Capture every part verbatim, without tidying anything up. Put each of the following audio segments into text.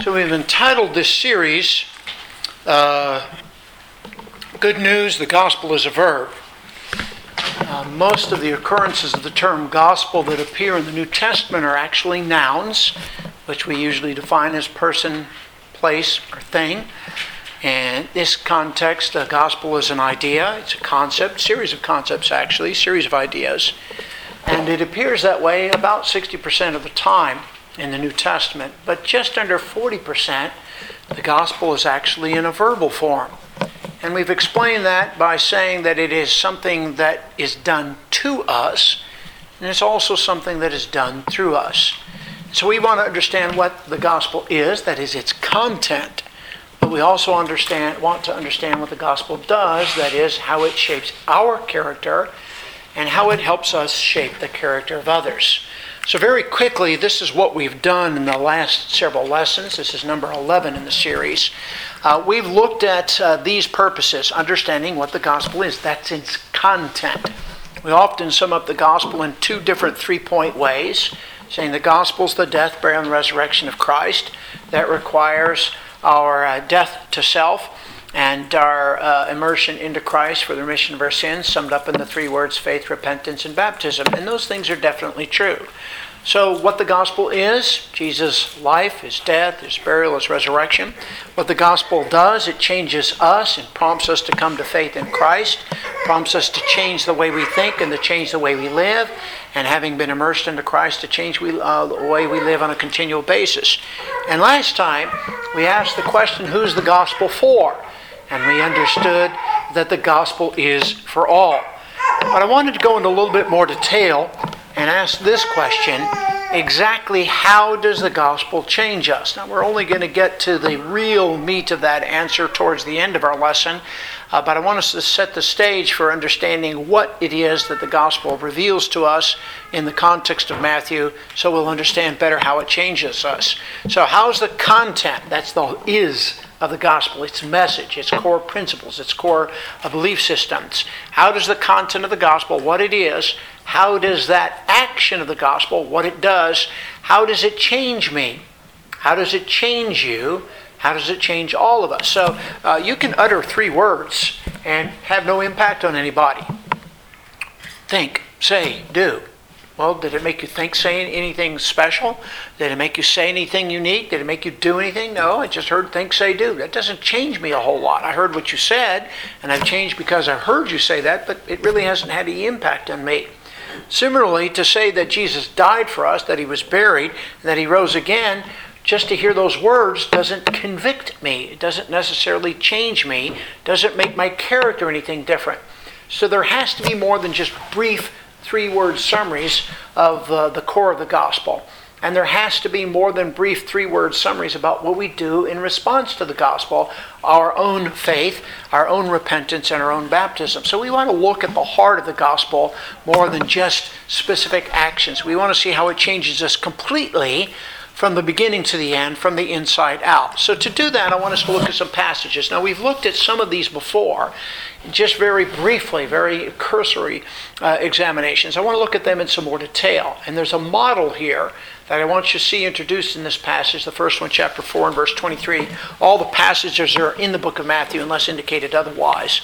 So we've entitled this series, uh, Good News, the Gospel is a Verb. Uh, most of the occurrences of the term gospel that appear in the New Testament are actually nouns, which we usually define as person, place, or thing. And in this context, the gospel is an idea. It's a concept, series of concepts actually, series of ideas. And it appears that way about sixty percent of the time in the New Testament. But just under forty percent, the gospel is actually in a verbal form. And we've explained that by saying that it is something that is done to us, and it's also something that is done through us. So we want to understand what the gospel is, that is its content. But we also understand, want to understand what the gospel does, that is how it shapes our character and how it helps us shape the character of others. So very quickly, this is what we've done in the last several lessons. This is number eleven in the series. Uh, we've looked at uh, these purposes, understanding what the gospel is. That's its content. We often sum up the gospel in two different three-point ways, saying the gospel is the death, burial, and resurrection of Christ. That requires our uh, death to self and our uh, immersion into Christ for the remission of our sins, summed up in the three words, faith, repentance, and baptism. And those things are definitely true. So what the gospel is, Jesus' life, his death, his burial, his resurrection. What the gospel does, it changes us and prompts us to come to faith in Christ, prompts us to change the way we think and to change the way we live, and having been immersed into Christ, to change we, uh, the way we live on a continual basis. And last time, we asked the question, who's the gospel for? And we understood that the gospel is for all. But I wanted to go into a little bit more detail and ask this question, exactly how does the gospel change us? Now we're only going to get to the real meat of that answer towards the end of our lesson, uh, but I want us to set the stage for understanding what it is that the gospel reveals to us in the context of Matthew, so we'll understand better how it changes us. So how's the content? That's the is of the gospel, its message, its core principles, its core uh, belief systems. How does the content of the gospel, what it is, how does that action of the gospel, what it does, how does it change me? How does it change you? How does it change all of us? So uh, you can utter three words and have no impact on anybody. Think, say, do. Well, did it make you think, say anything special? Did it make you say anything unique? Did it make you do anything? No, I just heard think, say, do. That doesn't change me a whole lot. I heard what you said, and I've changed because I heard you say that, but it really hasn't had any impact on me. Similarly, to say that Jesus died for us, that he was buried, that he rose again, just to hear those words doesn't convict me. It doesn't necessarily change me. Doesn't make my character anything different. So there has to be more than just brief three-word summaries of uh, the core of the gospel. And there has to be more than brief three-word summaries about what we do in response to the gospel, our own faith, our own repentance, and our own baptism. So we want to look at the heart of the gospel more than just specific actions. We want to see how it changes us completely from the beginning to the end, from the inside out. So to do that, I want us to look at some passages. Now, we've looked at some of these before, just very briefly, very cursory uh, examinations. I want to look at them in some more detail. And there's a model here that I want you to see introduced in this passage, the first one, chapter four and verse twenty-three. All the passages are in the book of Matthew unless indicated otherwise.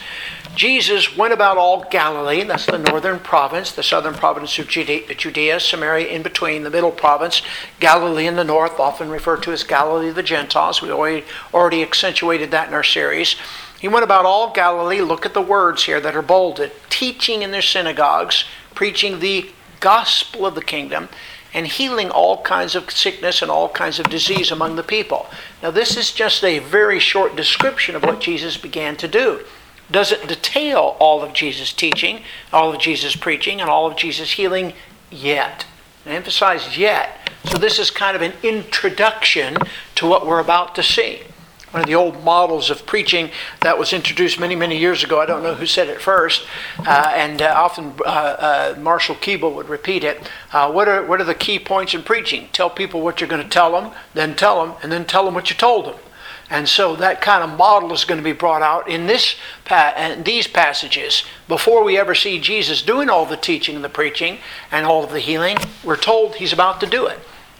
Jesus went about all Galilee, that's the northern province, the southern province of Judea, Samaria in between, the middle province, Galilee in the north, often referred to as Galilee of the Gentiles. We already, already accentuated that in our series. He went about all Galilee, look at the words here that are bolded, teaching in their synagogues, preaching the gospel of the kingdom, and healing all kinds of sickness and all kinds of disease among the people. Now this is just a very short description of what Jesus began to do. Doesn't detail all of Jesus' teaching, all of Jesus' preaching, and all of Jesus' healing yet. I emphasize yet. So this is kind of an introduction to what we're about to see. One of the old models of preaching that was introduced many, many years ago. I don't know who said it first, uh, and uh, often uh, uh, Marshall Keeble would repeat it. Uh, what are what are the key points in preaching? Tell people what you're going to tell them, then tell them, and then tell them what you told them. And so that kind of model is going to be brought out in this in these passages. Before we ever see Jesus doing all the teaching and the preaching and all of the healing, we're told he's about to do it.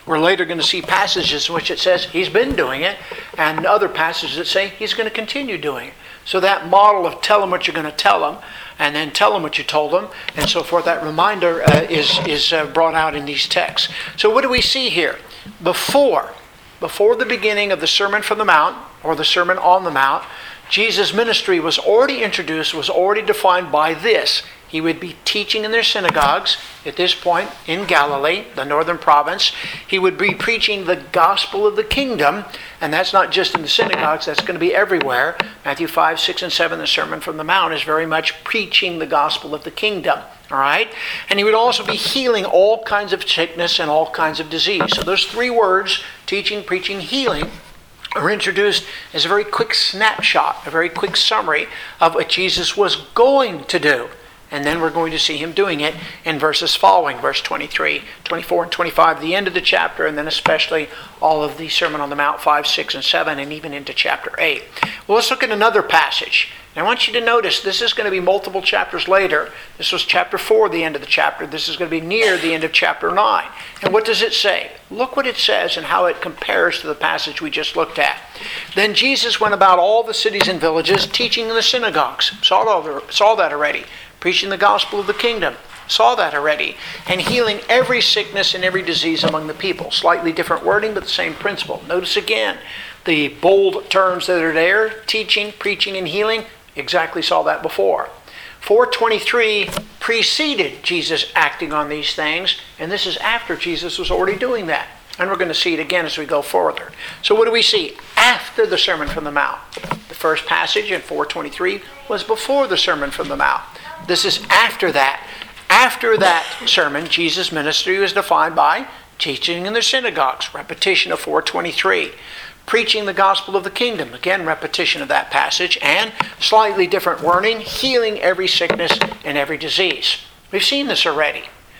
We're later going to see passages in which it says he's been doing it, and other passages that say he's going to continue doing it. So that model of tell them what you're going to tell them, and then tell them what you told them, and so forth, that reminder uh, is, is uh, brought out in these texts. So what do we see here? Before, before the beginning of the Sermon from the Mount, or the Sermon on the Mount, Jesus' ministry was already introduced, was already defined by this. He would be teaching in their synagogues at this point in Galilee, the northern province. He would be preaching the gospel of the kingdom, and that's not just in the synagogues, that's going to be everywhere. Matthew five, six, and seven, the Sermon from the Mount, is very much preaching the gospel of the kingdom. All right? And he would also be healing all kinds of sickness and all kinds of disease. So those three words, teaching, preaching, healing, are introduced as a very quick snapshot, a very quick summary of what Jesus was going to do. And then we're going to see him doing it in verses following, verse twenty-three, twenty-four, and twenty-five, the end of the chapter, and then especially all of the Sermon on the Mount, five, six, and seven, and even into chapter eight. Well, let's look at another passage. And I want you to notice this is going to be multiple chapters later. This was chapter four, the end of the chapter. This is going to be near the end of chapter nine. And what does it say? Look what it says and how it compares to the passage we just looked at. Then Jesus went about all the cities and villages, teaching in the synagogues. Saw that, saw that already. Preaching the gospel of the kingdom. Saw that already. And healing every sickness and every disease among the people. Slightly different wording, but the same principle. Notice again the bold terms that are there. Teaching, preaching, and healing. Exactly saw that before. four twenty-three preceded Jesus acting on these things. And this is after Jesus was already doing that. And we're going to see it again as we go further. So what do we see? After the Sermon from the Mount. The first passage in four twenty-three was before the Sermon from the Mount. This is after that. After that sermon, Jesus' ministry was defined by teaching in the synagogues, repetition of four twenty-three. Preaching the gospel of the kingdom, again, repetition of that passage, and slightly different wording, healing every sickness and every disease. We've seen this already.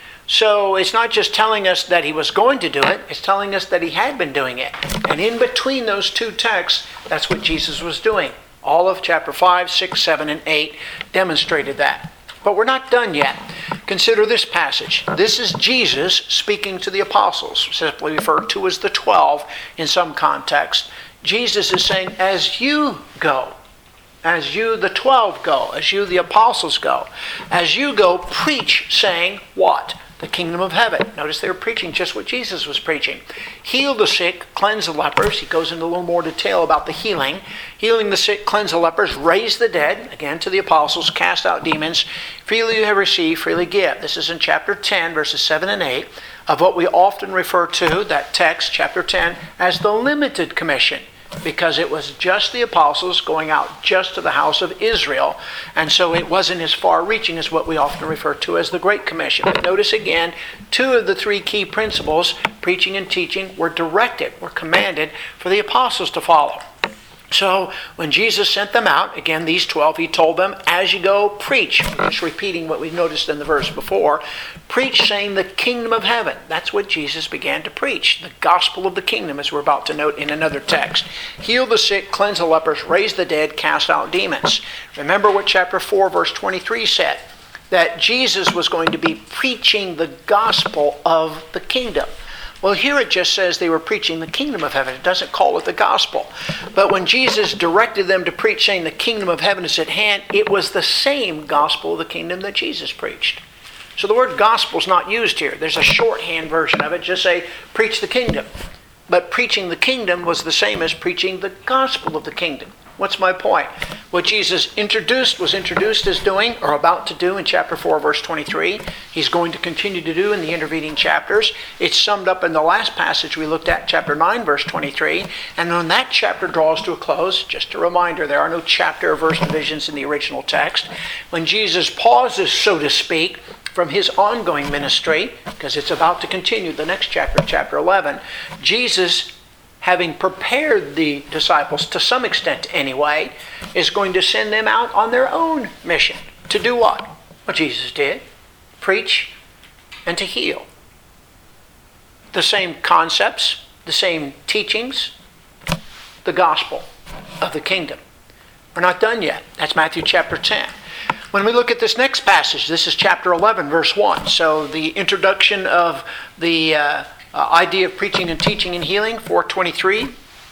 So it's not just telling us that he was going to do it, it's telling us that he had been doing it. And in between those two texts, that's what Jesus was doing. All of chapter five, six, seven, and eight demonstrated that. But we're not done yet. Consider this passage. This is Jesus speaking to the apostles, simply referred to as the twelve in some context. Jesus is saying, as you go, as you the twelve go, as you the apostles go, as you go, preach, saying what? The kingdom of heaven. Notice they were preaching just what Jesus was preaching. Heal the sick, cleanse the lepers. He goes into a little more detail about the healing. Healing the sick, cleanse the lepers, raise the dead. Again, to the apostles, cast out demons. Freely you have received, freely give. This is in chapter ten, verses seven and eight, of what we often refer to, that text, chapter ten, as the limited commission. Because it was just the apostles going out just to the house of Israel. And so it wasn't as far-reaching as what we often refer to as the Great Commission. But notice again, two of the three key principles, preaching and teaching, were directed, were commanded for the apostles to follow. So when Jesus sent them out, again, these twelve, he told them, as you go, preach. Just repeating what we noticed in the verse before. Preach, saying the kingdom of heaven. That's what Jesus began to preach. The gospel of the kingdom, as we're about to note in another text. Heal the sick, cleanse the lepers, raise the dead, cast out demons. Remember what chapter four, verse twenty-three said. That Jesus was going to be preaching the gospel of the kingdom. Well, here it just says they were preaching the kingdom of heaven. It doesn't call it the gospel. But when Jesus directed them to preach, saying the kingdom of heaven is at hand, it was the same gospel of the kingdom that Jesus preached. So the word gospel is not used here. There's a shorthand version of it. Just say, preach the kingdom. But preaching the kingdom was the same as preaching the gospel of the kingdom. What's my point? What Jesus introduced was introduced as doing, or about to do in chapter four, verse twenty-three. He's going to continue to do in the intervening chapters. It's summed up in the last passage we looked at, chapter nine, verse twenty-three. And when that chapter draws to a close, just a reminder, there are no chapter or verse divisions in the original text. When Jesus pauses, so to speak, from his ongoing ministry, because it's about to continue, the next chapter, chapter eleven, Jesus, having prepared the disciples to some extent anyway, is going to send them out on their own mission. To do what? What Jesus did. Preach and to heal. The same concepts, the same teachings, the gospel of the kingdom. We're not done yet. That's Matthew chapter ten. When we look at this next passage, this is chapter eleven, verse one. So the introduction of the uh, Uh, idea of preaching and teaching and healing, four twenty-three.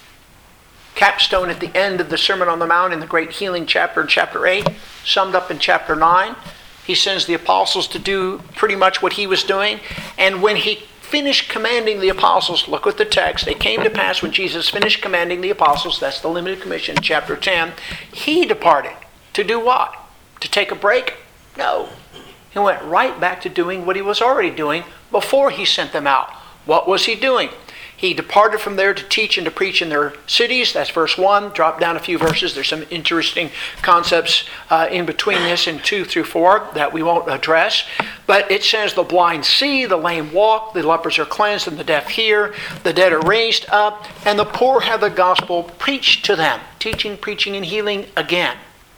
Capstone at the end of the Sermon on the Mount in the great healing chapter in chapter eight, summed up in chapter nine. He sends the apostles to do pretty much what he was doing. And when he finished commanding the apostles, look at the text, it came to pass when Jesus finished commanding the apostles, that's the limited commission, chapter ten, he departed. To do what? To take a break? No. He went right back to doing what he was already doing before he sent them out. What was he doing? He departed from there to teach and to preach in their cities. That's verse one. Drop down a few verses. There's some interesting concepts uh, in between this in two through four that we won't address. But it says the blind see, the lame walk, the lepers are cleansed, and the deaf hear, the dead are raised up, and the poor have the gospel preached to them. Teaching, preaching, and healing again.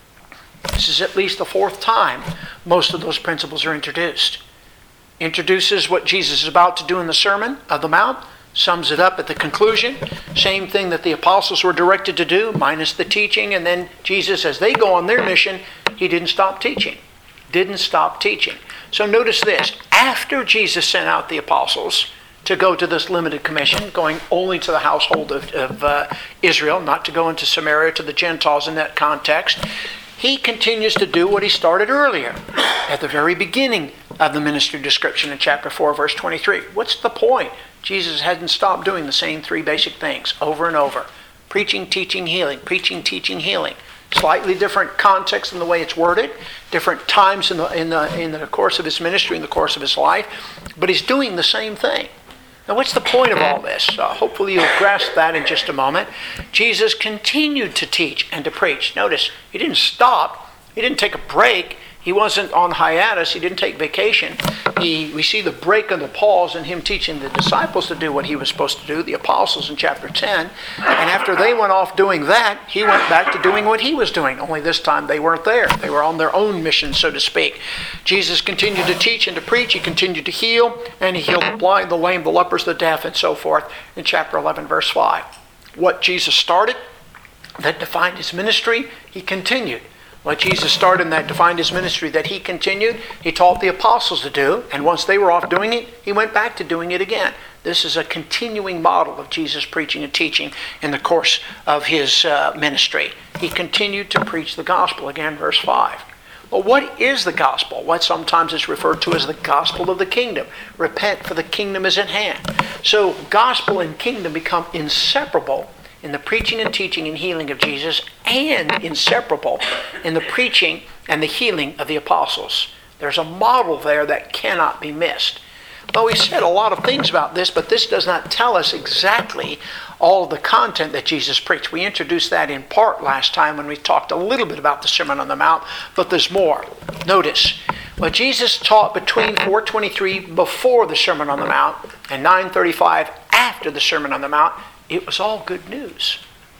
This is at least the fourth time most of those principles are introduced. Introduces what Jesus is about to do in the Sermon of the Mount. Sums it up at the conclusion. Same thing that the apostles were directed to do, minus the teaching. And then Jesus, as they go on their mission, he didn't stop teaching. Didn't stop teaching. So notice this. After Jesus sent out the apostles to go to this limited commission, going only to the household of, of uh, Israel, not to go into Samaria to the Gentiles in that context, he continues to do what he started earlier, at the very beginning of the ministry description in chapter four, verse twenty-three. What's the point? Jesus hadn't stopped doing the same three basic things over and over. Preaching, teaching, healing. Preaching, teaching, healing. Slightly different context in the way it's worded. Different times in the, in the, in the course of his ministry, in the course of his life. But he's doing the same thing. Now what's the point of all this? Uh, hopefully you'll grasp that in just a moment. Jesus continued to teach and to preach. Notice, he didn't stop. He didn't take a break. He wasn't on hiatus. He didn't take vacation. He, we see the break and the pause in him teaching the disciples to do what he was supposed to do, the apostles in chapter ten. And after they went off doing that, he went back to doing what he was doing. Only this time they weren't there. They were on their own mission, so to speak. Jesus continued to teach and to preach. He continued to heal. And he healed the blind, the lame, the lepers, the deaf, and so forth in chapter eleven, verse five. What Jesus started, that defined his ministry, he continued. What Jesus started and that defined his ministry that he continued, he taught the apostles to do, and once they were off doing it, he went back to doing it again. This is a continuing model of Jesus preaching and teaching in the course of his uh, ministry. He continued to preach the gospel, again, verse five. Well, what is the gospel? What sometimes is referred to as the gospel of the kingdom. Repent, for the kingdom is at hand. So gospel and kingdom become inseparable in the preaching and teaching and healing of Jesus, and inseparable in the preaching and the healing of the apostles. There's a model there that cannot be missed. Well, we said a lot of things about this, but this does not tell us exactly all of the content that Jesus preached. We introduced that in part last time when we talked a little bit about the Sermon on the Mount, but there's more. Notice, what Jesus taught between four twenty-three before the Sermon on the Mount and nine thirty-five after the Sermon on the Mount, it was all good news.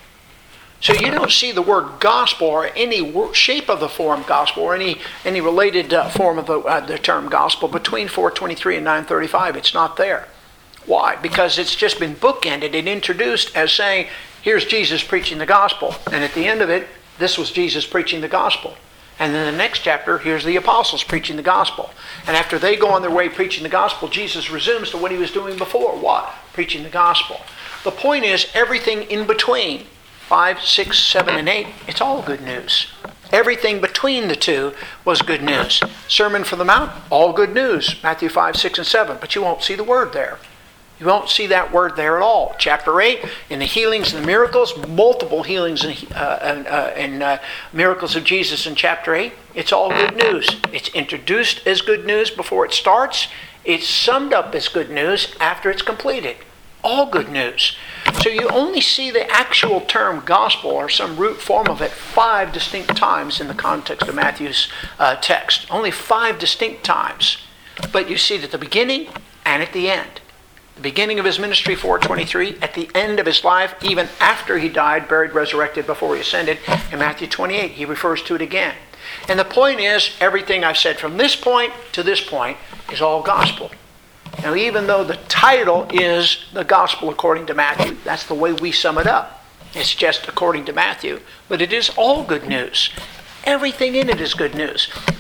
So you don't see the word gospel or any shape of the form gospel or any, any related uh, form of the, uh, the term gospel between four twenty-three and nine thirty-five. It's not there. Why? Because it's just been bookended and introduced as saying, here's Jesus preaching the gospel. And at the end of it, this was Jesus preaching the gospel. And then the next chapter, here's the apostles preaching the gospel. And after they go on their way preaching the gospel, Jesus resumes to what he was doing before. What? Preaching the gospel. The point is, everything in between, five, six, seven, and eight, it's all good news. Everything between the two was good news. Sermon from the Mount, all good news. Matthew five, six, and seven. But you won't see the word there. You won't see that word there at all. Chapter eight, in the healings and the miracles, multiple healings and, uh, and, uh, and uh, miracles of Jesus in chapter eight, it's all good news. It's introduced as good news before it starts. It's summed up as good news after it's completed. All good news. So you only see the actual term gospel or some root form of it five distinct times in the context of Matthew's uh, text. Only five distinct times. But you see it at the beginning and at the end. The beginning of his ministry, four twenty-three, at the end of his life, even after he died, buried, resurrected, before he ascended, in Matthew twenty-eight, he refers to it again. And the point is, everything I've said from this point to this point is all gospel. Now, even though the title is the gospel according to Matthew, that's the way we sum it up. It's just according to Matthew, but it is all good news. Everything in it is good news.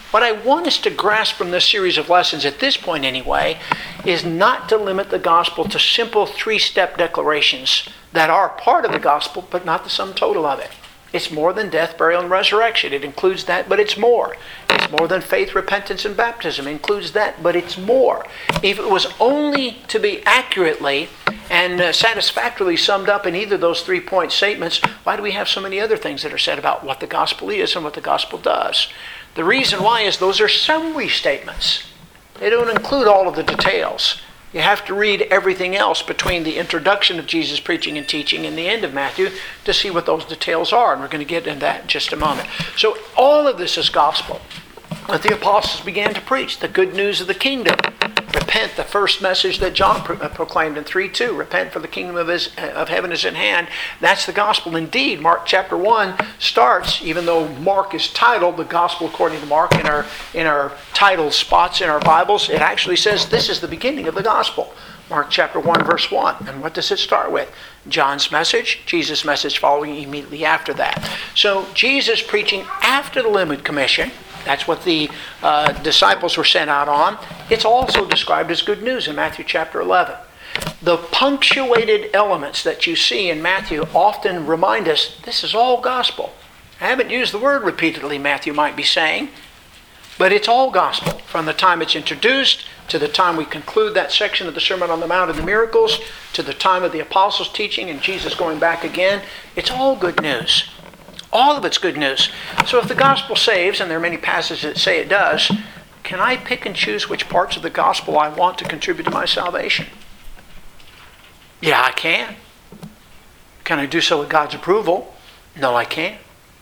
What I want us to grasp from this series of lessons, at this point anyway, is not to limit the gospel to simple three-step declarations that are part of the gospel, but not the sum total of it. It's more than death, burial, and resurrection. It includes that, but it's more. It's more than faith, repentance, and baptism. It includes that, but it's more. If it was only to be accurately and uh, satisfactorily summed up in either of those three-point statements, why do we have so many other things that are said about what the gospel is and what the gospel does? The reason why is those are summary statements. They don't include all of the details. You have to read everything else between the introduction of Jesus' preaching and teaching and the end of Matthew to see what those details are. And we're going to get into that in just a moment. So all of this is gospel. That the apostles began to preach the good news of the kingdom. Repent, the first message that John pro- proclaimed in three two. Repent, for the kingdom of, his, of heaven is at hand. That's the gospel. Indeed, Mark chapter one starts, even though Mark is titled the Gospel according to Mark in our, in our title spots in our Bibles, it actually says this is the beginning of the gospel. Mark chapter one, verse one. And what does it start with? John's message, Jesus' message following immediately after that. So Jesus preaching after the Limited Commission. That's what the uh, disciples were sent out on. It's also described as good news in Matthew chapter eleven. The punctuated elements that you see in Matthew often remind us this is all gospel. I haven't used the word repeatedly, Matthew might be saying, but it's all gospel. From the time it's introduced to the time we conclude that section of the Sermon on the Mount and the miracles, to the time of the apostles' teaching and Jesus going back again, it's all good news. All of it's good news. So if the gospel saves, and there are many passages that say it does, can I pick and choose which parts of the gospel I want to contribute to my salvation? Yeah, I can. Can I do so with God's approval? No, I can't.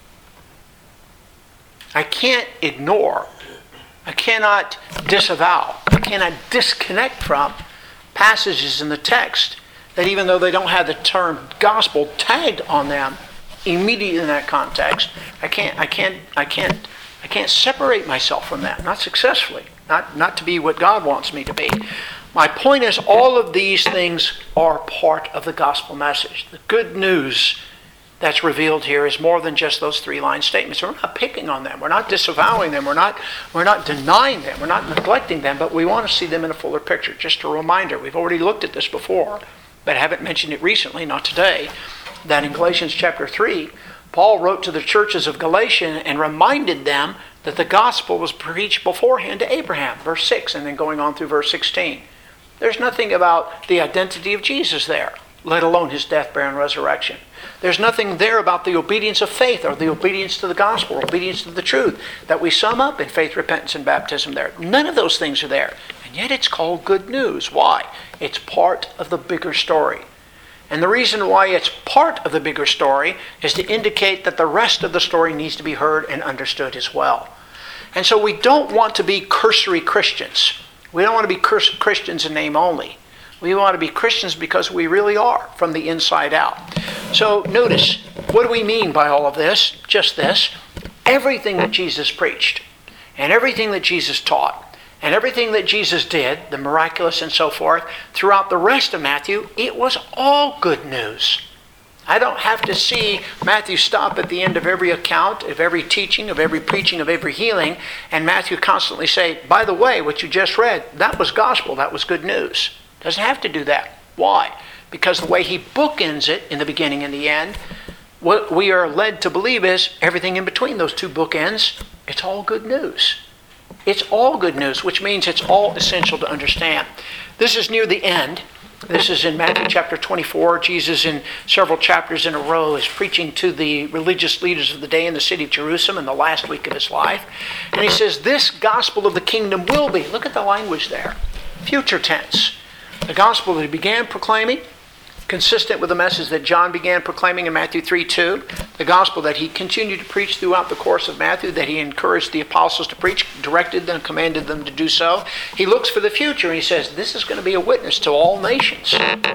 I can't ignore. I cannot disavow. I cannot disconnect from passages in the text that even though they don't have the term gospel tagged on them, immediately in that context, I can't, I can't, I can't, I can't separate myself from that. Not successfully. Not, not to be what God wants me to be. My point is, all of these things are part of the gospel message. The good news that's revealed here is more than just those three-line statements. We're not picking on them. We're not disavowing them. We're not, we're not denying them. We're not neglecting them, but we want to see them in a fuller picture. Just a reminder, we've already looked at this before, but haven't mentioned it recently, not today, that in Galatians chapter three, Paul wrote to the churches of Galatia and reminded them that the gospel was preached beforehand to Abraham, verse six, and then going on through verse sixteen. There's nothing about the identity of Jesus there, let alone his death, burial, and resurrection. There's nothing there about the obedience of faith or the obedience to the gospel, or obedience to the truth that we sum up in faith, repentance, and baptism there. None of those things are there. And yet it's called good news. Why? It's part of the bigger story. And the reason why it's part of the bigger story is to indicate that the rest of the story needs to be heard and understood as well. And so we don't want to be cursory Christians. We don't want to be Christians in name only. We want to be Christians because we really are from the inside out. So notice, what do we mean by all of this? Just this. Everything that Jesus preached and everything that Jesus taught and everything that Jesus did, the miraculous and so forth, throughout the rest of Matthew, it was all good news. I don't have to see Matthew stop at the end of every account, of every teaching, of every preaching, of every healing, and Matthew constantly say, by the way, what you just read, that was gospel, that was good news. Doesn't have to do that. Why? Because the way he bookends it in the beginning and the end, what we are led to believe is everything in between those two bookends, it's all good news. It's all good news, which means it's all essential to understand. This is near the end. This is in Matthew chapter twenty-four. Jesus, in several chapters in a row, is preaching to the religious leaders of the day in the city of Jerusalem in the last week of his life. And he says, this gospel of the kingdom will be, look at the language there, future tense. The gospel that he began proclaiming, consistent with the message that John began proclaiming in Matthew three two, the gospel that he continued to preach throughout the course of Matthew, that he encouraged the apostles to preach, directed them, commanded them to do so. He looks for the future and he says, this is going to be a witness to all nations.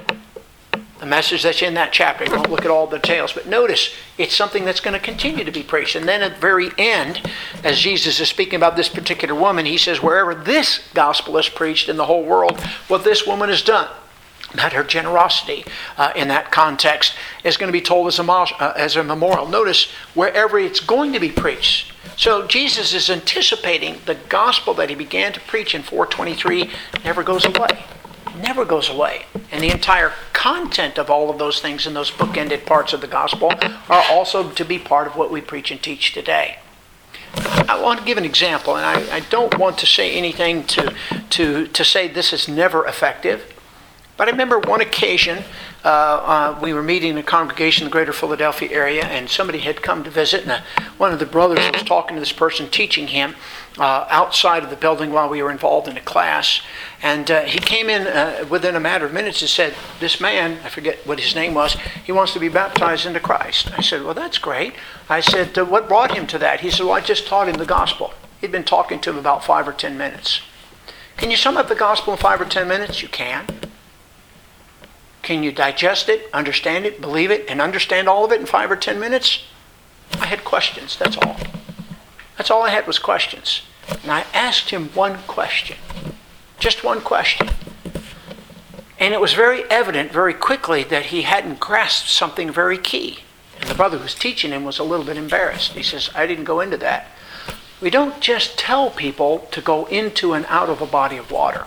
The message that's in that chapter, we won't look at all the details, but notice it's something that's going to continue to be preached. And then at the very end, as Jesus is speaking about this particular woman, he says, wherever this gospel is preached in the whole world, what this woman has done, about her generosity uh, in that context is going to be told as a, uh, as a memorial. Notice wherever it's going to be preached. So Jesus is anticipating the gospel that he began to preach in four twenty-three never goes away. Never goes away. And the entire content of all of those things in those bookended parts of the gospel are also to be part of what we preach and teach today. I want to give an example, and I, I don't want to say anything to, to, to say this is never effective. But I remember one occasion, uh, uh, we were meeting in a congregation in the greater Philadelphia area, and somebody had come to visit, and uh, one of the brothers was talking to this person, teaching him uh, outside of the building while we were involved in a class. And uh, he came in uh, within a matter of minutes and said, this man, I forget what his name was, he wants to be baptized into Christ. I said, well, that's great. I said, uh, what brought him to that? He said, well, I just taught him the gospel. He'd been talking to him about five or ten minutes. Can you sum up the gospel in five or ten minutes? You can. Can you digest it, understand it, believe it, and understand all of it in five or ten minutes? I had questions, that's all. That's all I had was questions. And I asked him one question. Just one question. And it was very evident very quickly that he hadn't grasped something very key. And the brother who was teaching him was a little bit embarrassed. He says, I didn't go into that. We don't just tell people to go into and out of a body of water.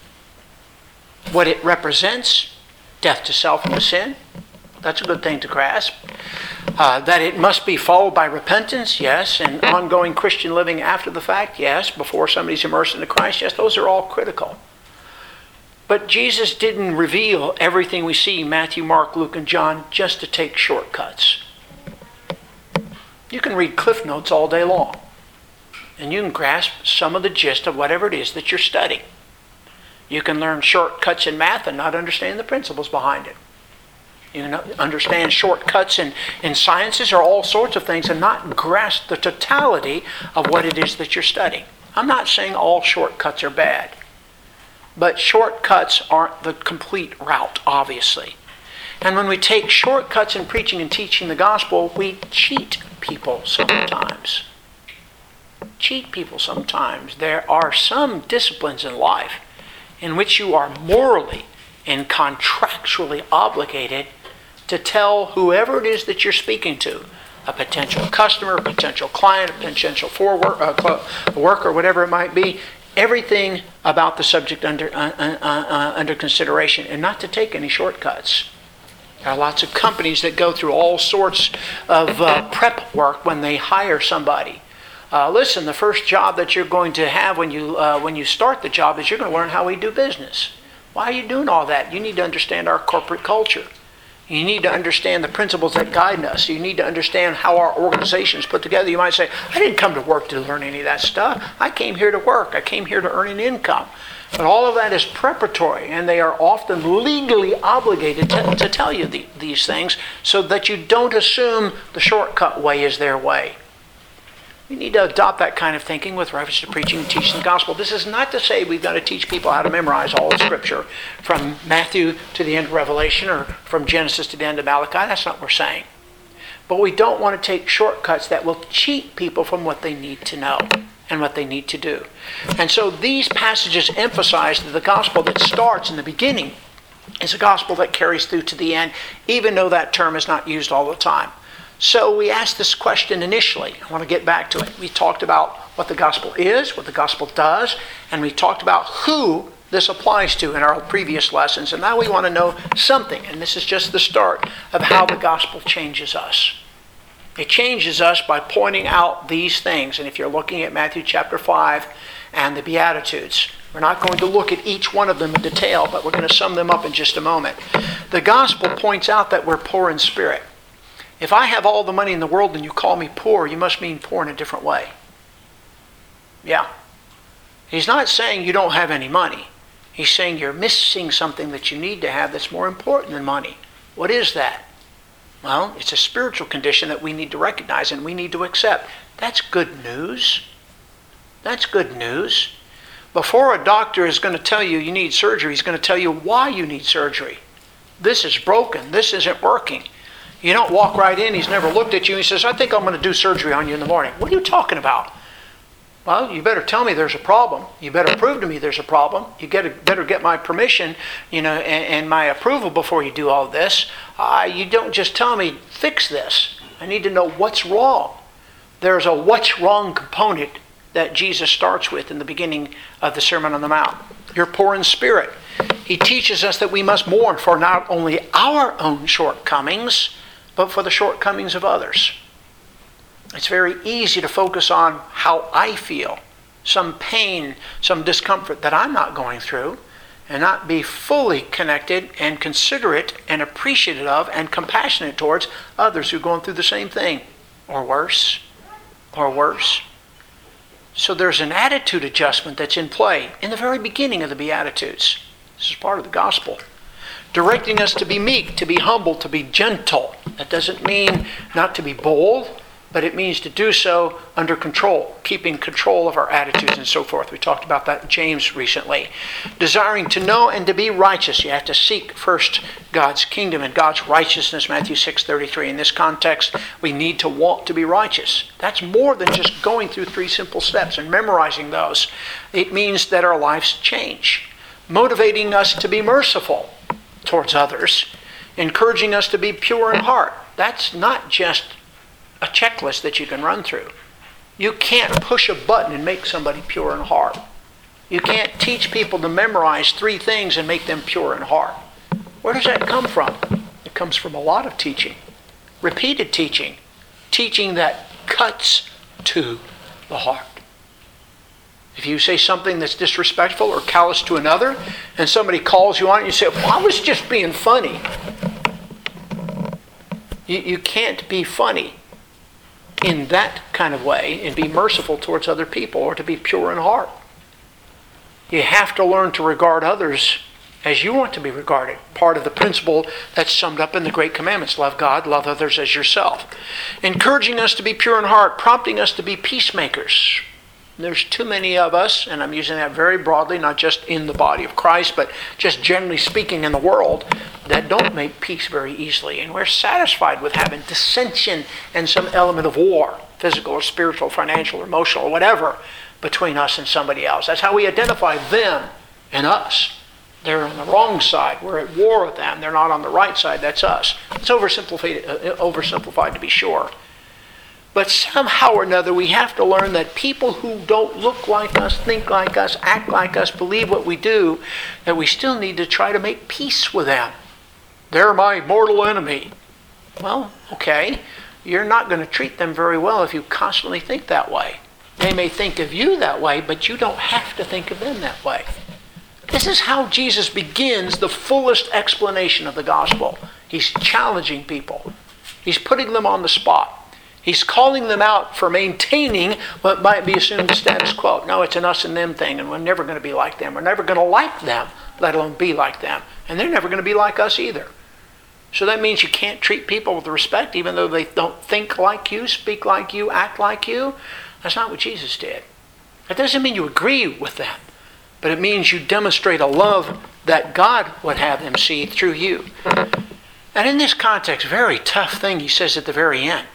What it represents, death to self and to sin, that's a good thing to grasp. Uh, that it must be followed by repentance, yes, and ongoing Christian living after the fact, yes, before somebody's immersed into Christ, yes, those are all critical. But Jesus didn't reveal everything we see, Matthew, Mark, Luke, and John, just to take shortcuts. You can read Cliff Notes all day long, and you can grasp some of the gist of whatever it is that you're studying. You can learn shortcuts in math and not understand the principles behind it. You can understand shortcuts in, in sciences or all sorts of things and not grasp the totality of what it is that you're studying. I'm not saying all shortcuts are bad, but shortcuts aren't the complete route, obviously. And when we take shortcuts in preaching and teaching the gospel, we cheat people sometimes. Cheat people sometimes. There are some disciplines in life in which you are morally and contractually obligated to tell whoever it is that you're speaking to, a potential customer, a potential client, a potential forward, uh, worker, whatever it might be, everything about the subject under, uh, uh, uh, under consideration, and not to take any shortcuts. There are lots of companies that go through all sorts of uh, prep work when they hire somebody. Uh, listen, the first job that you're going to have when you uh, when you start the job is you're going to learn how we do business. Why are you doing all that? You need to understand our corporate culture. You need to understand the principles that guide us. You need to understand how our organization is put together. You might say, I didn't come to work to learn any of that stuff. I came here to work. I came here to earn an income. But all of that is preparatory, and they are often legally obligated to, to tell you the, these things so that you don't assume the shortcut way is their way. We need to adopt that kind of thinking with reference to preaching and teaching the gospel. This is not to say we've got to teach people how to memorize all of Scripture from Matthew to the end of Revelation or from Genesis to the end of Malachi. That's not what we're saying. But we don't want to take shortcuts that will cheat people from what they need to know and what they need to do. And so these passages emphasize that the gospel that starts in the beginning is a gospel that carries through to the end, even though that term is not used all the time. So we asked this question initially. I want to get back to it. We talked about what the gospel is, what the gospel does, and we talked about who this applies to in our previous lessons. And now we want to know something, and this is just the start of how the gospel changes us. It changes us by pointing out these things. And if you're looking at Matthew chapter five and the Beatitudes, we're not going to look at each one of them in detail, but we're going to sum them up in just a moment. The gospel points out that we're poor in spirit. If I have all the money in the world and you call me poor, you must mean poor in a different way. Yeah. He's not saying you don't have any money. He's saying you're missing something that you need to have that's more important than money. What is that? Well, it's a spiritual condition that we need to recognize and we need to accept. That's good news. That's good news. Before a doctor is going to tell you you need surgery, he's going to tell you why you need surgery. This is broken. This isn't working. You don't walk right in, he's never looked at you, and he says, I think I'm going to do surgery on you in the morning. What are you talking about? Well, you better tell me there's a problem. You better prove to me there's a problem. You get better get my permission, you know, and, and my approval before you do all this. Uh, you don't just tell me, fix this. I need to know what's wrong. There's a what's wrong component that Jesus starts with in the beginning of the Sermon on the Mount. You're poor in spirit. He teaches us that we must mourn for not only our own shortcomings, but for the shortcomings of others. It's very easy to focus on how I feel, some pain, some discomfort that I'm not going through, and not be fully connected and considerate and appreciative of and compassionate towards others who are going through the same thing, or worse, or worse. So there's an attitude adjustment that's in play in the very beginning of the Beatitudes. This is part of the gospel. Directing us to be meek, to be humble, to be gentle. That doesn't mean not to be bold, but it means to do so under control, keeping control of our attitudes and so forth. We talked about that in James recently. Desiring to know and to be righteous. You have to seek first God's kingdom and God's righteousness, Matthew six thirty-three. In this context, we need to want to be righteous. That's more than just going through three simple steps and memorizing those. It means that our lives change, motivating us to be merciful towards others, encouraging us to be pure in heart. That's not just a checklist that you can run through. You can't push a button and make somebody pure in heart. You can't teach people to memorize three things and make them pure in heart. Where does that come from? It comes from a lot of teaching. Repeated teaching. Teaching that cuts to the heart. If you say something that's disrespectful or callous to another, and somebody calls you on it, you say, well, I was just being funny. You, you can't be funny in that kind of way and be merciful towards other people or to be pure in heart. You have to learn to regard others as you want to be regarded. Part of the principle that's summed up in the Great Commandments. Love God, love others as yourself. Encouraging us to be pure in heart, prompting us to be peacemakers. There's too many of us, and I'm using that very broadly, not just in the body of Christ, but just generally speaking in the world, that don't make peace very easily. And we're satisfied with having dissension and some element of war, physical or spiritual, financial or emotional or whatever, between us and somebody else. That's how we identify them and us. They're on the wrong side. We're at war with them. They're not on the right side. That's us. It's oversimplified, uh, oversimplified to be sure. But somehow or another, we have to learn that people who don't look like us, think like us, act like us, believe what we do, that we still need to try to make peace with them. They're my mortal enemy. Well, okay, you're not going to treat them very well if you constantly think that way. They may think of you that way, but you don't have to think of them that way. This is how Jesus begins the fullest explanation of the gospel. He's challenging people. He's putting them on the spot. He's calling them out for maintaining what might be assumed the status quo. No, it's an us and them thing, and we're never going to be like them. We're never going to like them, let alone be like them. And they're never going to be like us either. So that means you can't treat people with respect, even though they don't think like you, speak like you, act like you. That's not what Jesus did. That doesn't mean you agree with them, but it means you demonstrate a love that God would have them see through you. And in this context, very tough thing he says at the very end.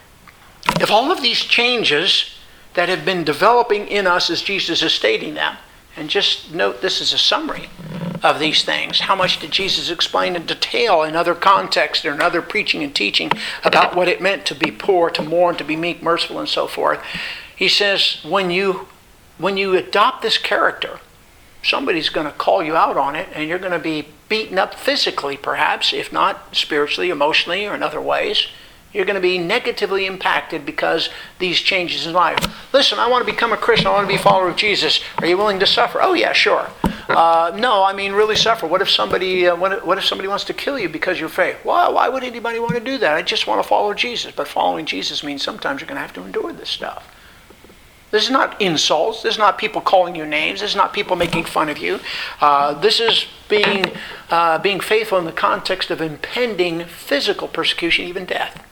If all of these changes that have been developing in us as Jesus is stating them, and just note this is a summary of these things, how much did Jesus explain in detail in other contexts or in other preaching and teaching about what it meant to be poor, to mourn, to be meek, merciful, and so forth. He says, when you, when you adopt this character, somebody's going to call you out on it, and you're going to be beaten up physically perhaps, if not spiritually, emotionally, or in other ways. You're going to be negatively impacted because these changes in life. Listen, I want to become a Christian. I want to be a follower of Jesus. Are you willing to suffer? Oh, yeah, sure. Uh, no, I mean, really suffer. What if somebody uh, what, if, what if somebody wants to kill you because of your faith? Why, why would anybody want to do that? I just want to follow Jesus. But following Jesus means sometimes you're going to have to endure this stuff. This is not insults. This is not people calling you names. This is not people making fun of you. Uh, this is being, uh, being faithful in the context of impending physical persecution, even death.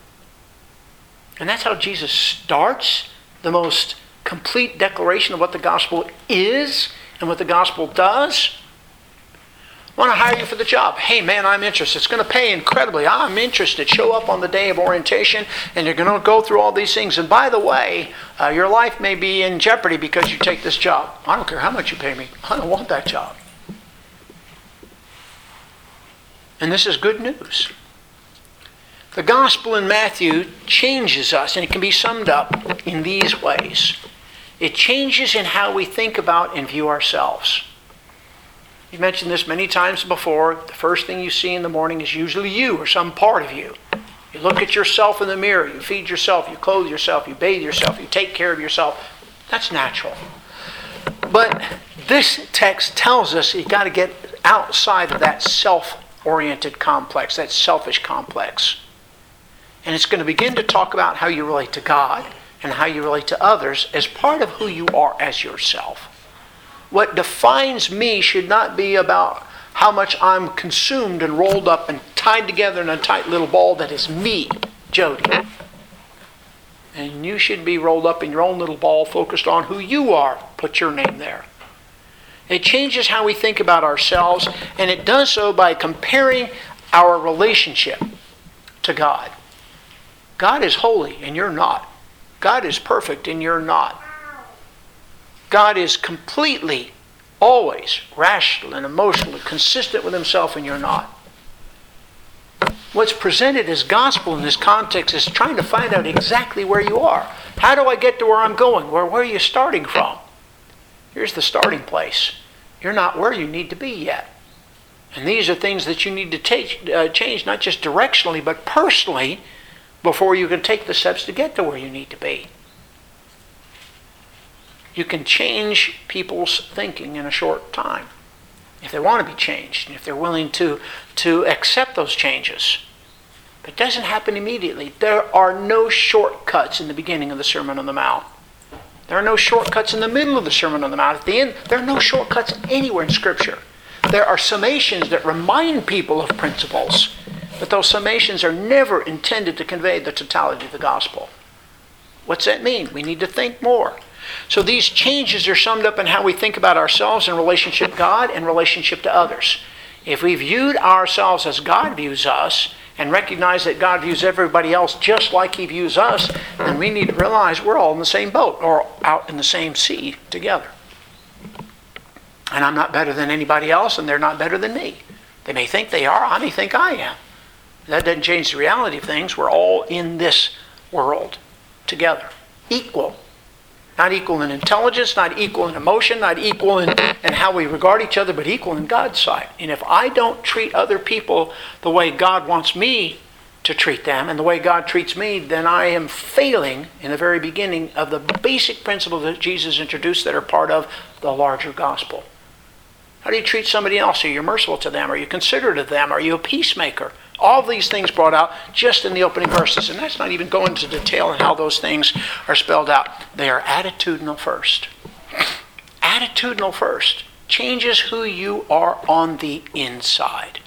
And that's how Jesus starts the most complete declaration of what the gospel is and what the gospel does. Want to hire you for the job. Hey, man, I'm interested. It's going to pay incredibly. I'm interested. Show up on the day of orientation, and you're going to go through all these things. And by the way, uh, your life may be in jeopardy because you take this job. I don't care how much you pay me. I don't want that job. And this is good news. The gospel in Matthew changes us, and it can be summed up in these ways. It changes in how we think about and view ourselves. You've mentioned this many times before. The first thing you see in the morning is usually you or some part of you. You look at yourself in the mirror. You feed yourself. You clothe yourself. You bathe yourself. You take care of yourself. That's natural. But this text tells us you've got to get outside of that self-oriented complex, that selfish complex. And it's going to begin to talk about how you relate to God and how you relate to others as part of who you are as yourself. What defines me should not be about how much I'm consumed and rolled up and tied together in a tight little ball that is me, Jody. And you should be rolled up in your own little ball focused on who you are. Put your name there. It changes how we think about ourselves, and it does so by comparing our relationship to God. God is holy and you're not. God is perfect and you're not. God is completely, always rational and emotionally consistent with himself and you're not. What's presented as gospel in this context is trying to find out exactly where you are. How do I get to where I'm going? Where, where are you starting from? Here's the starting place. You're not where you need to be yet. And these are things that you need to take, uh, change, not just directionally, but personally, before you can take the steps to get to where you need to be. You can change people's thinking in a short time if they want to be changed and if they're willing to, to accept those changes. But it doesn't happen immediately. There are no shortcuts in the beginning of the Sermon on the Mount. There are no shortcuts in the middle of the Sermon on the Mount. At the end, there are no shortcuts anywhere in Scripture. There are summations that remind people of principles, but those summations are never intended to convey the totality of the gospel. What's that mean? We need to think more. So these changes are summed up in how we think about ourselves in relationship to God and relationship to others. If we viewed ourselves as God views us and recognize that God views everybody else just like he views us, then we need to realize we're all in the same boat or out in the same sea together. And I'm not better than anybody else and they're not better than me. They may think they are, I may think I am. That doesn't change the reality of things. We're all in this world together, equal. Not equal in intelligence, not equal in emotion, not equal in, in how we regard each other, but equal in God's sight. And if I don't treat other people the way God wants me to treat them and the way God treats me, then I am failing in the very beginning of the basic principles that Jesus introduced that are part of the larger gospel. How do you treat somebody else? Are you merciful to them? Are you considerate of them? Are you a peacemaker? All of these things brought out just in the opening verses. And that's not even going into detail on how those things are spelled out. They are attitudinal first. Attitudinal first changes who you are on the inside.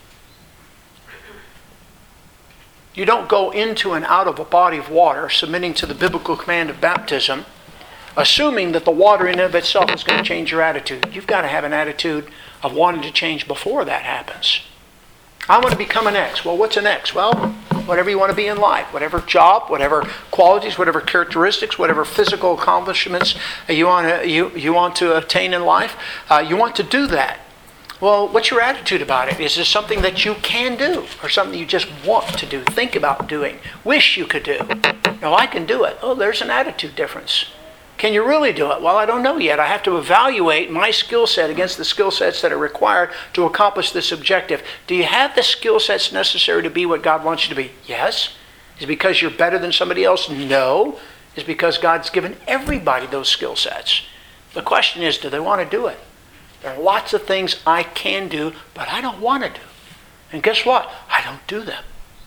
You don't go into and out of a body of water submitting to the biblical command of baptism, assuming that the water in and of itself is going to change your attitude. You've got to have an attitude of wanting to change before that happens. I want to become an X. Well, what's an X? Well, whatever you want to be in life, whatever job, whatever qualities, whatever characteristics, whatever physical accomplishments you want to, you, you want to attain in life, uh, you want to do that. Well, what's your attitude about it? Is this something that you can do or something you just want to do, think about doing, wish you could do? No, I can do it. Oh, there's an attitude difference. Can you really do it? Well, I don't know yet. I have to evaluate my skill set against the skill sets that are required to accomplish this objective. Do you have the skill sets necessary to be what God wants you to be? Yes. Is it because you're better than somebody else? No. It's because God's given everybody those skill sets. The question is, do they want to do it? There are lots of things I can do, but I don't want to do. And guess what? I don't do them.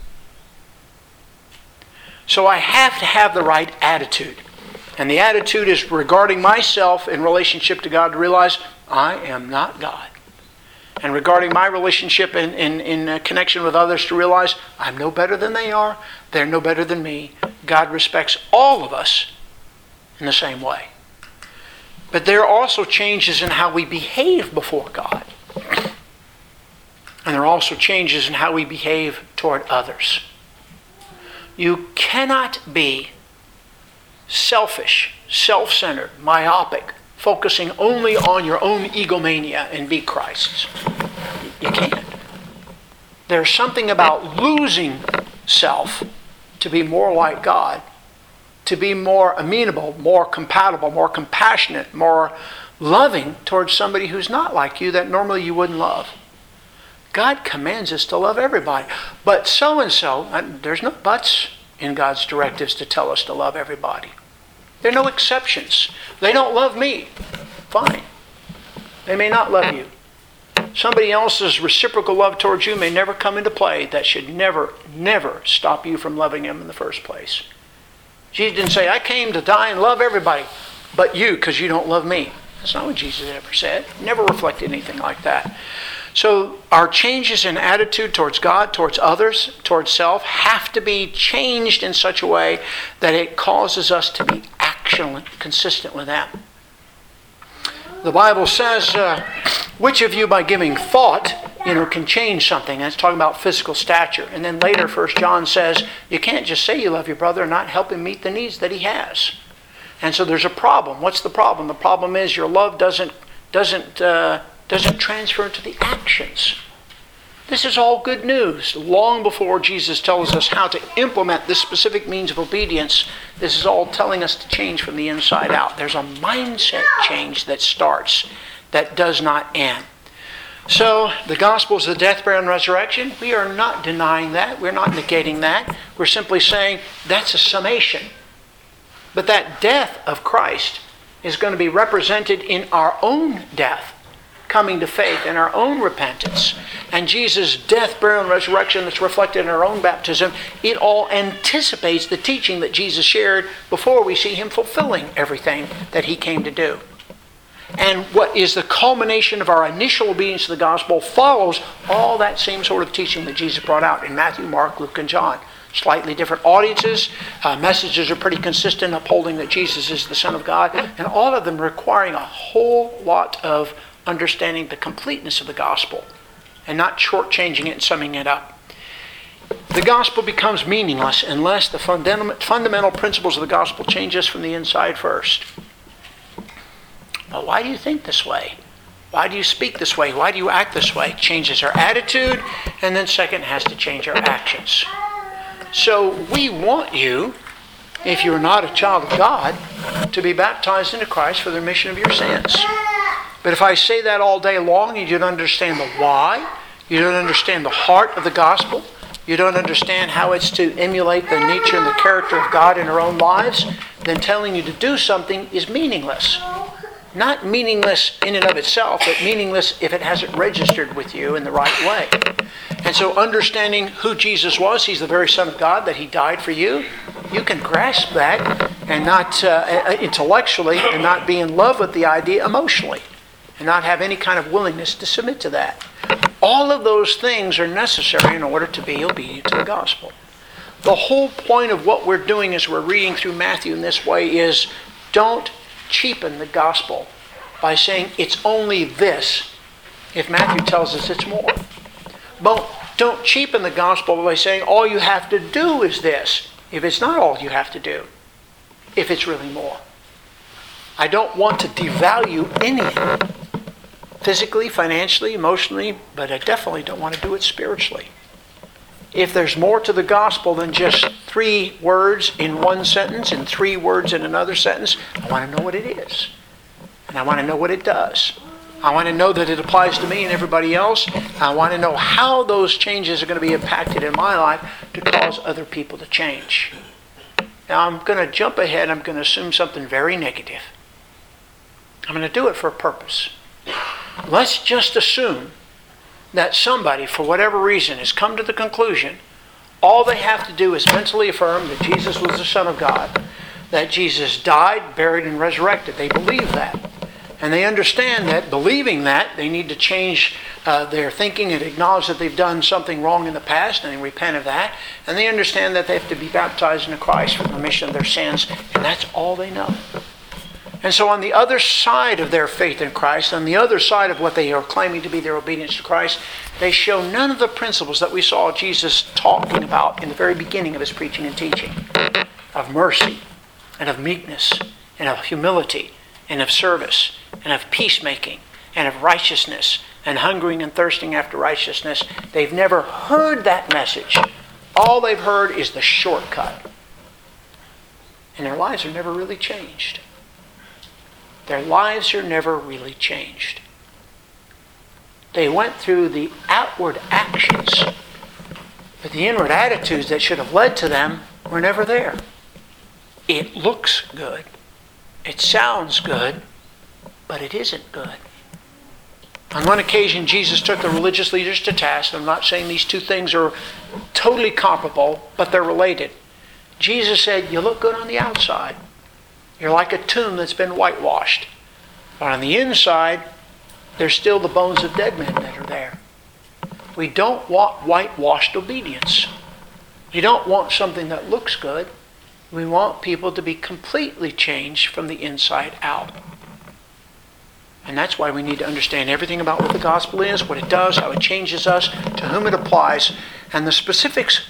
So I have to have the right attitude. And the attitude is regarding myself in relationship to God to realize I am not God. And regarding my relationship in, in, in connection with others to realize I'm no better than they are. They're no better than me. God respects all of us in the same way. But there are also changes in how we behave before God. And there are also changes in how we behave toward others. You cannot be selfish, self-centered, myopic, focusing only on your own egomania and be Christ's. You can't. There's something about losing self to be more like God, to be more amenable, more compatible, more compassionate, more loving towards somebody who's not like you that normally you wouldn't love. God commands us to love everybody. But so-and-so, there's no buts in God's directives to tell us to love everybody. There are no exceptions. They don't love me. Fine. They may not love you. Somebody else's reciprocal love towards you may never come into play. That should never, never stop you from loving him in the first place. Jesus didn't say, I came to die and love everybody, but you, because you don't love me. That's not what Jesus ever said. Never reflected anything like that. So our changes in attitude towards God, towards others, towards self, have to be changed in such a way that it causes us to be actually consistent with that. The Bible says, uh, which of you by giving thought, you know, can change something? And it's talking about physical stature. And then later, First John says, you can't just say you love your brother and not help him meet the needs that he has. And so there's a problem. What's the problem? The problem is your love doesn't doesn't uh, doesn't transfer into the actions. This is all good news. Long before Jesus tells us how to implement this specific means of obedience, this is all telling us to change from the inside out. There's a mindset change that starts, that does not end. So the gospel is the death, burial, and resurrection. We are not denying that. We're not negating that. We're simply saying that's a summation. But that death of Christ is going to be represented in our own death, coming to faith, in our own repentance. And Jesus' death, burial, and resurrection that's reflected in our own baptism, it all anticipates the teaching that Jesus shared before we see him fulfilling everything that he came to do. And what is the culmination of our initial obedience to the gospel follows all that same sort of teaching that Jesus brought out in Matthew, Mark, Luke, and John. Slightly different audiences. Uh, messages are pretty consistent, upholding that Jesus is the Son of God. And all of them requiring a whole lot of understanding the completeness of the gospel and not shortchanging it and summing it up. The gospel becomes meaningless unless the fundamental, fundamental principles of the gospel change us from the inside first. Well, why do you think this way? Why do you speak this way? Why do you act this way? It changes our attitude, and then second, it has to change our actions. So we want you, if you're not a child of God, to be baptized into Christ for the remission of your sins. But if I say that all day long and you don't understand the why, you don't understand the heart of the gospel, you don't understand how it's to emulate the nature and the character of God in our own lives, then telling you to do something is meaningless. Not meaningless in and of itself, but meaningless if it hasn't registered with you in the right way. And so understanding who Jesus was, he's the very Son of God, that he died for you, you can grasp that and not uh, intellectually and not be in love with the idea emotionally and not have any kind of willingness to submit to that. All of those things are necessary in order to be obedient to the gospel. The whole point of what we're doing as we're reading through Matthew in this way is don't cheapen the gospel by saying it's only this if Matthew tells us it's more. But don't cheapen the gospel by saying all you have to do is this if it's not all you have to do, if it's really more. I don't want to devalue anything, physically, financially, emotionally, but I definitely don't want to do it spiritually. If there's more to the gospel than just three words in one sentence and three words in another sentence, I want to know what it is. And I want to know what it does. I want to know that it applies to me and everybody else. I want to know how those changes are going to be impacted in my life to cause other people to change. Now I'm going to jump ahead. I'm going to assume something very negative. I'm going to do it for a purpose. Let's just assume that somebody, for whatever reason, has come to the conclusion all they have to do is mentally affirm that Jesus was the Son of God, that Jesus died, buried, and resurrected. They believe that. And they understand that believing that, they need to change uh, their thinking and acknowledge that they've done something wrong in the past and they repent of that. And they understand that they have to be baptized into Christ for the remission of their sins. And that's all they know. And so on the other side of their faith in Christ, on the other side of what they are claiming to be their obedience to Christ, they show none of the principles that we saw Jesus talking about in the very beginning of his preaching and teaching, of mercy and of meekness and of humility and of service and of peacemaking and of righteousness and hungering and thirsting after righteousness. They've never heard that message. All they've heard is the shortcut. And their lives are never really changed. Their lives are never really changed. They went through the outward actions, but the inward attitudes that should have led to them were never there. It looks good. It sounds good, but it isn't good. On one occasion, Jesus took the religious leaders to task. I'm not saying these two things are totally comparable, but they're related. Jesus said, you look good on the outside. You're like a tomb that's been whitewashed. But on the inside, there's still the bones of dead men that are there. We don't want whitewashed obedience. We don't want something that looks good. We want people to be completely changed from the inside out. And that's why we need to understand everything about what the gospel is, what it does, how it changes us, to whom it applies, and the specifics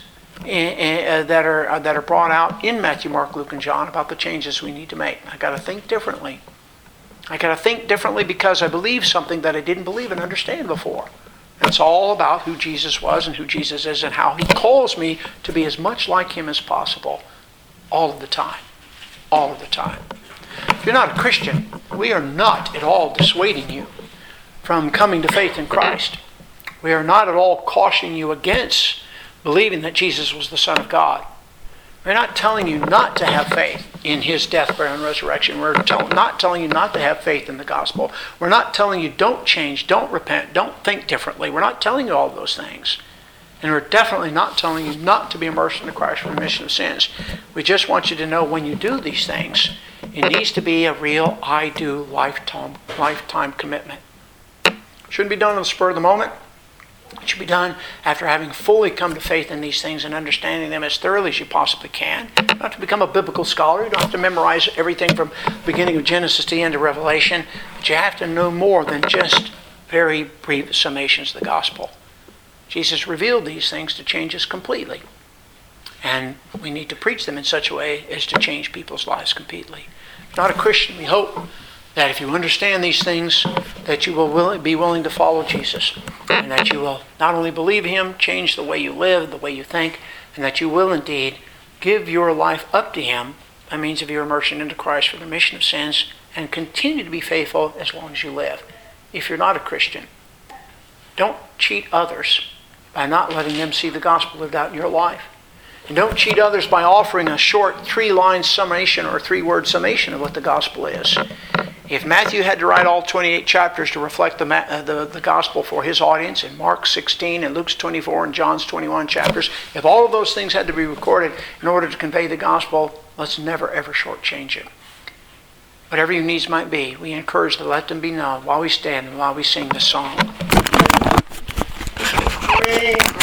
that are that are brought out in Matthew, Mark, Luke, and John about the changes we need to make. I got to think differently. I got to think differently because I believe something that I didn't believe and understand before. It's all about who Jesus was and who Jesus is and how he calls me to be as much like him as possible all of the time. All of the time. If you're not a Christian, we are not at all dissuading you from coming to faith in Christ. We are not at all cautioning you against believing that Jesus was the Son of God. We're not telling you not to have faith in his death, burial, and resurrection. We're tell- not telling you not to have faith in the gospel. We're not telling you don't change, don't repent, don't think differently. We're not telling you all of those things. And we're definitely not telling you not to be immersed in the Christ for the remission of sins. We just want you to know when you do these things, it needs to be a real I do lifetime, lifetime commitment. Shouldn't be done on the spur of the moment. It should be done after having fully come to faith in these things and understanding them as thoroughly as you possibly can. You don't have to become a biblical scholar. You don't have to memorize everything from the beginning of Genesis to the end of Revelation. But you have to know more than just very brief summations of the gospel. Jesus revealed these things to change us completely. And we need to preach them in such a way as to change people's lives completely. If you're not a Christian, we hope that if you understand these things, that you will be willing to follow Jesus. And that you will not only believe him, change the way you live, the way you think, and that you will indeed give your life up to him by means of your immersion into Christ for the remission of sins, and continue to be faithful as long as you live. If you're not a Christian, don't cheat others by not letting them see the gospel lived out in your life. And don't cheat others by offering a short three-line summation or three-word summation of what the gospel is. If Matthew had to write all twenty-eight chapters to reflect the, uh, the, the gospel for his audience, in Mark sixteen and Luke's twenty-four and John's twenty-one chapters, if all of those things had to be recorded in order to convey the gospel, let's never ever shortchange it. Whatever your needs might be, we encourage to let them be known while we stand and while we sing this song. Pray.